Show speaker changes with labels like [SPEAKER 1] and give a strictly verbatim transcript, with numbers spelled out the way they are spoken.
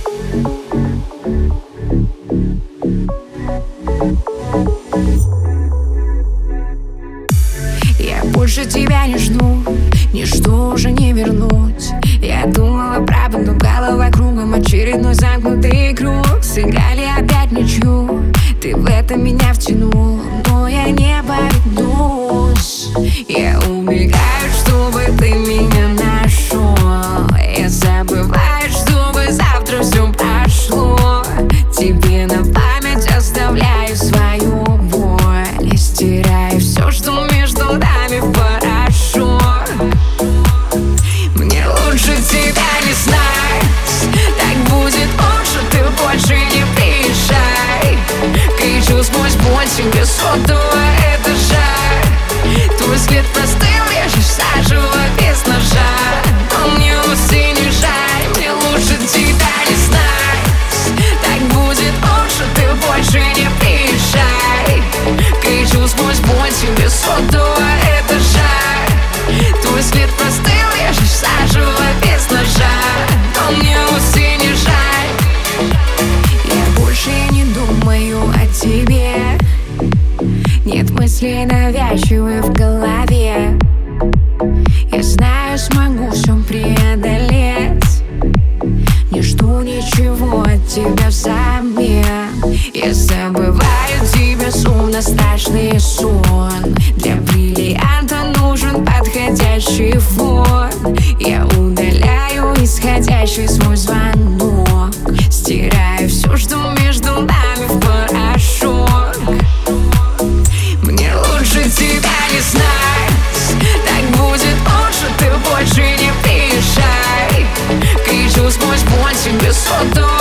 [SPEAKER 1] Я больше тебя не жду, ничто уже не вернуть. Я думала правду, но голова кругом, очередной замкнутый круг. Сыграли опять ничью, ты в это меня втянул, но я не поведусь. Я убегаю, чтобы ты меня нашел. Я забываю, чтобы завтра все прошло. Тебе на память оставляю свою боль. Стираю все, что между нами в порошок. Мне лучше тебя не знать, так будет лучше, ты больше не приезжай. Кричу сквозь боль тебе с сотого этажа. Твой взгляд простыл, я же саживаю без ножа. Но мне усы не жаль, мне лучше тебя не знать, так будет лучше, ты больше не приезжай. Кричу сквозь боль тебе с сотого этажа. Твой взгляд простыл, я же саживаю без ножа. Но мне усы не жаль. Я больше не думаю о тебе. Нет мыслей навязчивых в голове. Я знаю, смогу все преодолеть. Не жду ничего от тебя взамен. Я забываю тебя, словно страшный сон. Для бриллианта нужен подходящий фон. Я удаляю исходящий свой звонок. Стираю все, что между нами в порошок. Мне лучше тебя не знать, так будет лучше, ты больше не приезжай. Кричу сквозь боль тебе сотого